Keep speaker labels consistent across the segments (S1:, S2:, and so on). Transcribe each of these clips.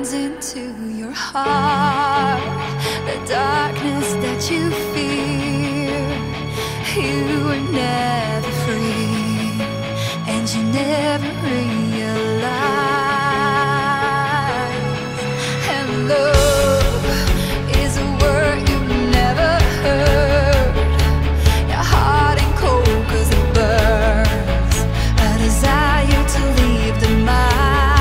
S1: burns into your heart, the darkness that you fear. You were never free, and you never realized. And love is a word you never heard. Your heart ain't cold 'cause it burns, a desire to leave the mire.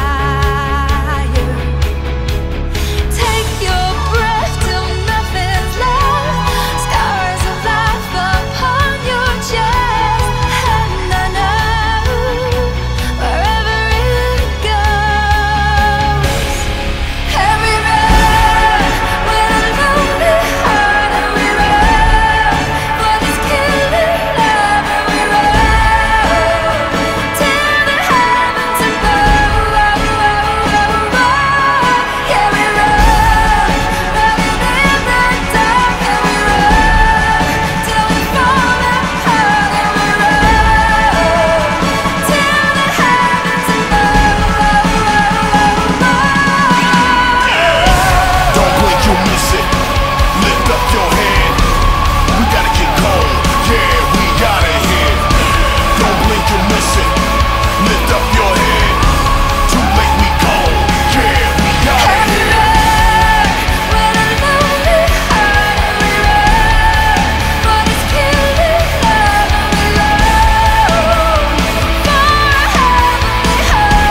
S1: Take your breath till nothing's left, scars of life upon your chest. And I know wherever it goes, every road with a lonely heart, and we run for this killing love, and we run till the heavens above. Yeah, we run, running in the dark, and we run till we fall apart, and we run till the heavens above.
S2: Don't blink, you'll miss it. Lift up your head. We gotta get cold. Yeah, we gotta hit. Don't blink, you'll miss it. Lift up your head. Too late, we gone. Yeah, we gotta hit.
S1: With a lonely heart, and we run for this killing love, and we run for a heavenly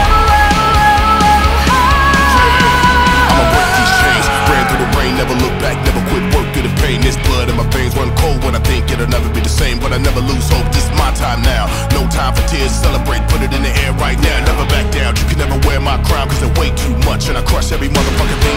S2: I'ma break these chains. Ran through the rain, never look back, never quit work through the pain. This blood in my veins run cold when I think it'll never be the same. But I never lose hope, this is my time now. No time for tears, celebrate, put it in the air right now. Never back down, you can never wear my crown, 'cause I weigh too much, and I crush every motherfucking thing